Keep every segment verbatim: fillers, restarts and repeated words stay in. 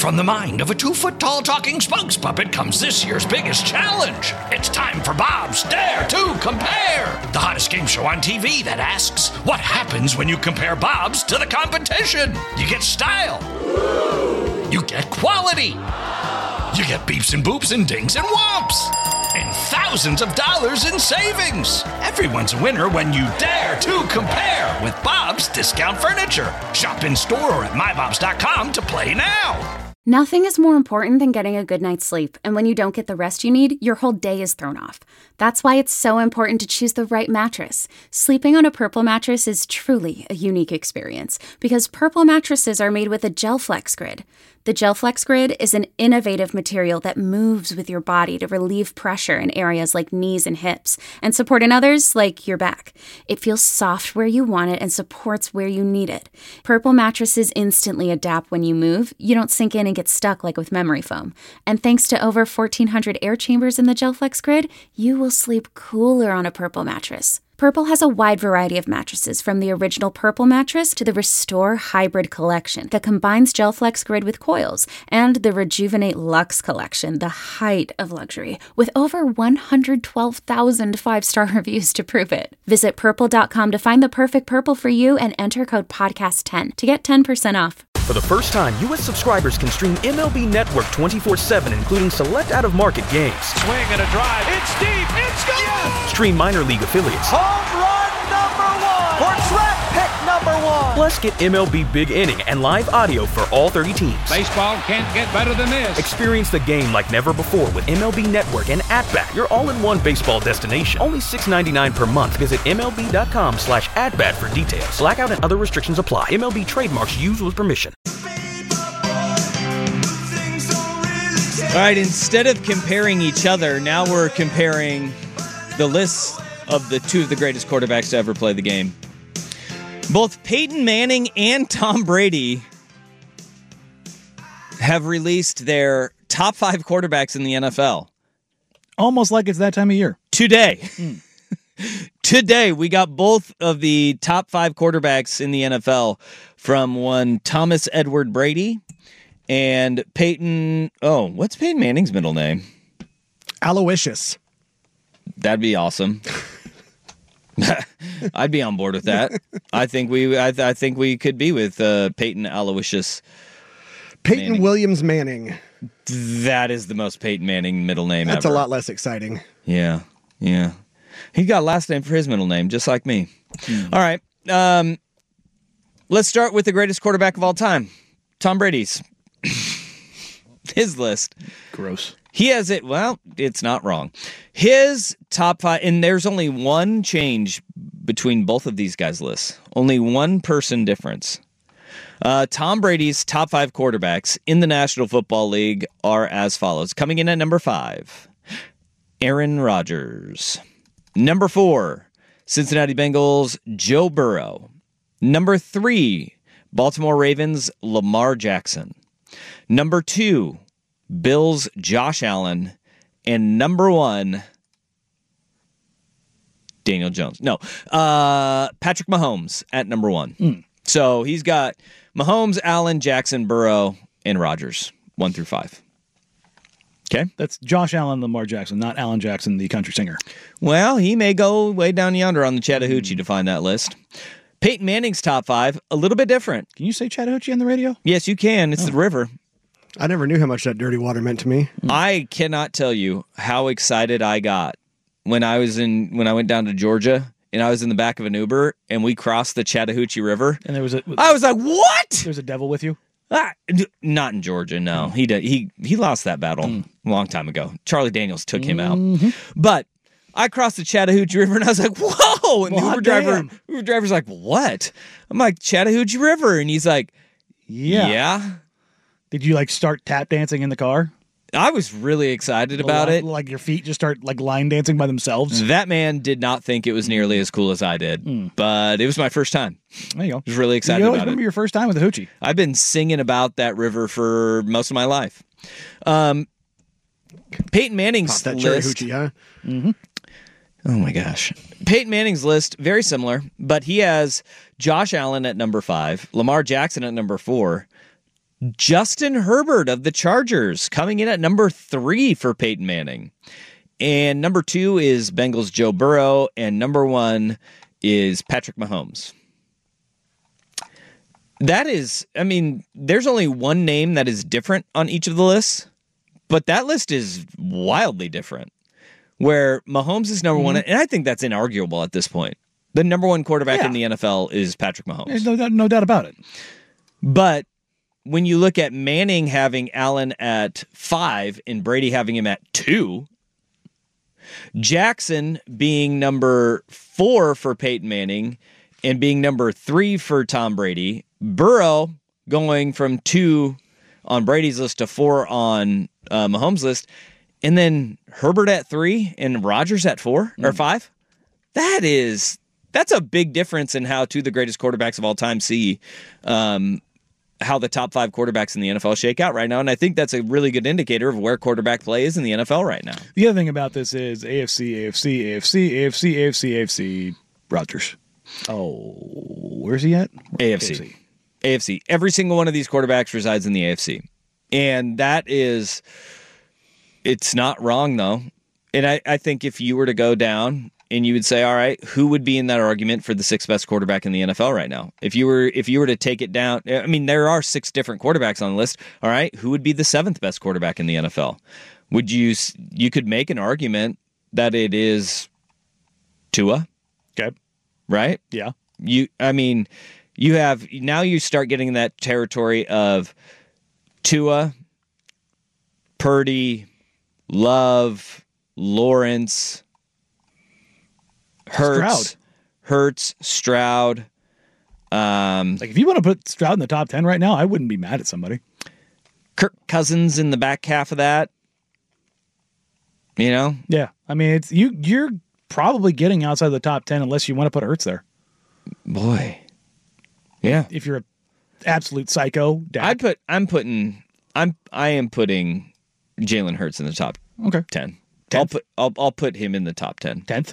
From the mind of a two-foot-tall talking spokes puppet comes this year's biggest challenge. It's time for Bob's Dare to Compare, the hottest game show on T V that asks, what happens when you compare Bobs to the competition? You get style. You get quality. You get beeps and boops and dings and whomps. And thousands of dollars in savings. Everyone's a winner when you dare to compare with Bob's Discount Furniture. Shop in store or at my bobs dot com to play now. Nothing is more important than getting a good night's sleep, and when you don't get the rest you need, your whole day is thrown off. That's why it's so important to choose the right mattress. Sleeping on a Purple mattress is truly a unique experience, because Purple mattresses are made with a GelFlex Grid. The GelFlex Grid is an innovative material that moves with your body to relieve pressure in areas like knees and hips, and support in others like your back. It feels soft where you want it and supports where you need it. Purple mattresses instantly adapt when you move. You don't sink in and get stuck like with memory foam. And thanks to over fourteen hundred air chambers in the GelFlex Grid, you will sleep cooler on a Purple mattress. Purple has a wide variety of mattresses, from the original Purple mattress to the Restore Hybrid collection that combines GelFlex Grid with coils, and the Rejuvenate Luxe collection, the height of luxury, with over one hundred twelve thousand five-star reviews to prove it. Visit purple dot com to find the perfect Purple for you and enter code podcast ten to get ten percent off. For the first time, U S subscribers can stream M L B Network twenty-four seven, including select out-of-market games. Swing and a drive. It's deep. It's gone. Yes! Stream minor league affiliates. Home run number one. Or draft pick number one. Plus, get M L B Big Inning and live audio for all thirty teams. Baseball can't get better than this. Experience the game like never before with M L B Network and At-Bat, your all-in-one baseball destination. Only six dollars and ninety-nine cents per month. Visit M L B dot com slash at-bat for details. Blackout and other restrictions apply. M L B trademarks used with permission. All right, instead of comparing each other, now we're comparing the lists of the two of the greatest quarterbacks to ever play the game. Both Peyton Manning and Tom Brady have released their top five quarterbacks in the N F L. Almost like it's that time of year. Today. Mm. Today, we got both of the top five quarterbacks in the N F L from one Thomas Edward Brady and Peyton, oh, what's Peyton Manning's middle name? Aloysius. That'd be awesome. I'd be on board with that. I think we, I, th- I think we could be with uh, Peyton Aloysius. Peyton Manning. Williams Manning. That is the most Peyton Manning middle name That's ever. a lot less exciting. Yeah, yeah. He got a last name for his middle name, just like me. Mm. All right, um, let's start with the greatest quarterback of all time, Tom Brady's. His list. Gross. He has it. Well, it's not wrong. His top five, and there's only one change between both of these guys' lists. Only one person difference. Uh, Tom Brady's top five quarterbacks in the National Football League are as follows. Coming in at number five, Aaron Rodgers. Number four, Cincinnati Bengals, Joe Burrow. Number three, Baltimore Ravens, Lamar Jackson. Number two, Bills, Josh Allen. And number one, Daniel Jones. No, uh, Patrick Mahomes at number one. Mm. So he's got Mahomes, Allen, Jackson, Burrow, and Rodgers, one through five. Okay? That's Josh Allen, Lamar Jackson, not Alan Jackson, the country singer. Well, he may go way down yonder on the Chattahoochee mm. to find that list. Peyton Manning's top five, a little bit different. Can you say Chattahoochee on the radio? Yes, you can. It's oh. the river. I never knew how much that dirty water meant to me. Mm. I cannot tell you how excited I got when I was in when I went down to Georgia and I was in the back of an Uber and we crossed the Chattahoochee River. And there was a I was like, "What?" There's a devil with you? Ah, not in Georgia, no. Mm. He did, he he lost that battle mm. a long time ago. Charlie Daniels took him mm-hmm. out. But I crossed the Chattahoochee River and I was like, "Whoa!" And well, the Uber driver, Uber driver's like, "What?" I'm like, "Chattahoochee River," and he's like, "Yeah." Yeah. Did you like start tap dancing in the car? I was really excited about like, it. Like your feet just start like line dancing by themselves? That man did not think it was nearly as cool as I did, mm. but it was my first time. There you go. I was really excited you about it. You remember your first time with the hoochie? I've been singing about that river for most of my life. Um, Peyton Manning's that list. Hoochie, huh? Mm-hmm. Oh my gosh. Peyton Manning's list, very similar, but he has Josh Allen at number five, Lamar Jackson at number four, Justin Herbert of the Chargers coming in at number three for Peyton Manning. And number two is Bengals Joe Burrow. And number one is Patrick Mahomes. That is, I mean, there's only one name that is different on each of the lists, but that list is wildly different. Where Mahomes is number mm-hmm. one, and I think that's inarguable at this point. The number one quarterback yeah. in the N F L is Patrick Mahomes. There's no doubt, no doubt about it. But when you look at Manning having Allen at five and Brady having him at two, Jackson being number four for Peyton Manning and being number three for Tom Brady, Burrow going from two on Brady's list to four on uh, Mahomes' list, and then Herbert at three and Rodgers at four mm. or five. That is, that's a big difference in how two of the greatest quarterbacks of all time see um, how the top five quarterbacks in the N F L shake out right now. And I think that's a really good indicator of where quarterback play is in the N F L right now. The other thing about this is A F C, A F C, A F C, A F C, A F C, A F C, Rodgers. Oh, where's he at? A F C. A F C. A F C. Every single one of these quarterbacks resides in the A F C. And that is, it's not wrong, though. And I, I think if you were to go down and you would say, all right, who would be in that argument for the sixth best quarterback in the N F L right now? If you were if you were to take it down, I mean, there are six different quarterbacks on the list. All right, who would be the seventh best quarterback in the N F L? Would you you could make an argument that it is Tua? Okay. Right? Yeah. You I mean, you have now you start getting in that territory of Tua, Purdy, Love, Lawrence, Hurts, Stroud. Hurts, Stroud. Um, like if you want to put Stroud in the top ten right now, I wouldn't be mad at somebody. Kirk Cousins in the back half of that. You know? Yeah. I mean, it's you you're probably getting outside the top ten unless you want to put Hurts there. Boy. Yeah. If you're an absolute psycho, Dak. I'd put I'm putting I'm I am putting Jalen Hurts in the top okay. ten. Tenth? I'll put I'll I'll put him in the top ten. Tenth?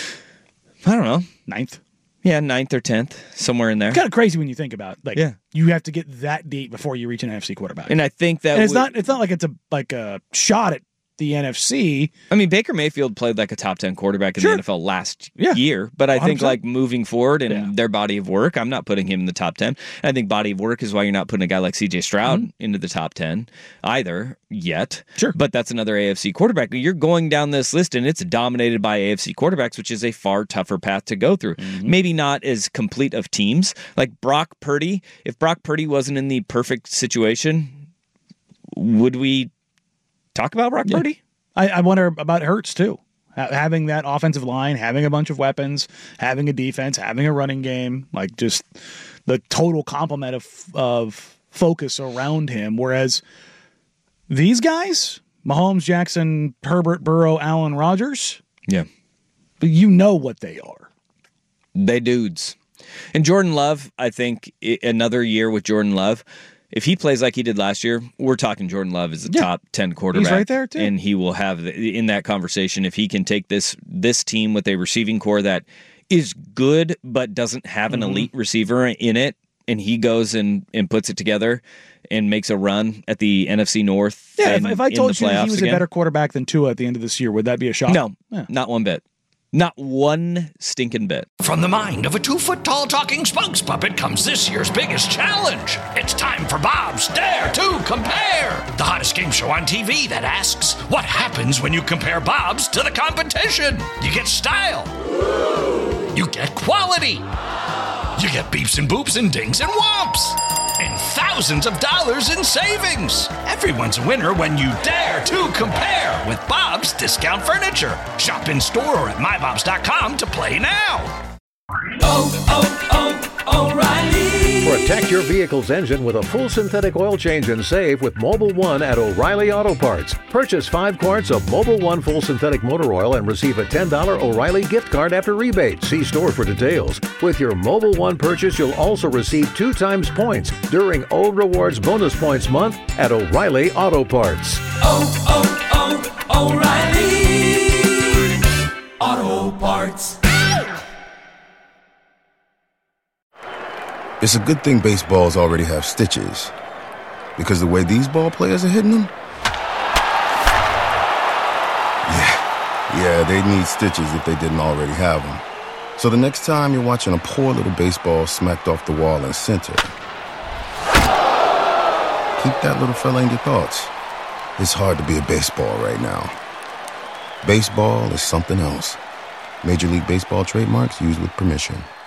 I don't know. Ninth? Yeah, ninth or tenth, somewhere in there. It's kind of crazy when you think about it. Like, yeah. you have to get that deep before you reach an N F C quarterback. And I think that and it's would, not it's not like it's a like a shot at the N F C. I mean, Baker Mayfield played like a top ten quarterback in sure. the N F L last yeah. year, but I one hundred percent. think like moving forward and yeah. their body of work, I'm not putting him in the top ten. I think body of work is why you're not putting a guy like C J Stroud mm-hmm. into the top ten either yet. Sure. But that's another A F C quarterback. You're going down this list and it's dominated by A F C quarterbacks, which is a far tougher path to go through. Mm-hmm. Maybe not as complete of teams. Like Brock Purdy, if Brock Purdy wasn't in the perfect situation, would we talk about Brock yeah. Purdy? I, I wonder about Hurts, too. Ha- having that offensive line, having a bunch of weapons, having a defense, having a running game, like just the total complement of of focus around him. Whereas these guys, Mahomes, Jackson, Herbert, Burrow, Allen, Rodgers, yeah, you know what they are. They dudes. And Jordan Love, I think another year with Jordan Love, if he plays like he did last year, we're talking Jordan Love is a yeah. top ten quarterback. He's right there, too. And he will have, the, in that conversation, if he can take this this team with a receiving core that is good but doesn't have an mm-hmm. elite receiver in it, and he goes and, and puts it together and makes a run at the N F C North. Yeah, and, if, if I told you that he was again, a better quarterback than Tua at the end of this year, would that be a shock? No, yeah. not one bit. Not one stinking bit. From the mind of a two-foot-tall talking spokes puppet comes this year's biggest challenge. It's time for Bob's Dare to Compare, the hottest game show on T V that asks, what happens when you compare Bob's to the competition? You get style. You get quality. You get beeps and boops and dings and whomps. And thousands of dollars in savings. Everyone's a winner when you dare to compare with Bob's Discount Furniture. Shop in store or at my bobs dot com to play now. Oh, oh, oh, O'Reilly. Protect your vehicle's engine with a full synthetic oil change and save with Mobil one at O'Reilly Auto Parts. Purchase five quarts of Mobil one full synthetic motor oil and receive a ten dollars O'Reilly gift card after rebate. See store for details. With your Mobil one purchase, you'll also receive two times points during O Rewards Bonus Points Month at O'Reilly Auto Parts. Oh, oh, oh, O'Reilly Auto Parts. It's a good thing baseballs already have stitches. Because the way these ball players are hitting them? Yeah, yeah, they'd need stitches if they didn't already have them. So the next time you're watching a poor little baseball smacked off the wall in center, keep that little fella in your thoughts. It's hard to be a baseball right now. Baseball is something else. Major League Baseball trademarks used with permission.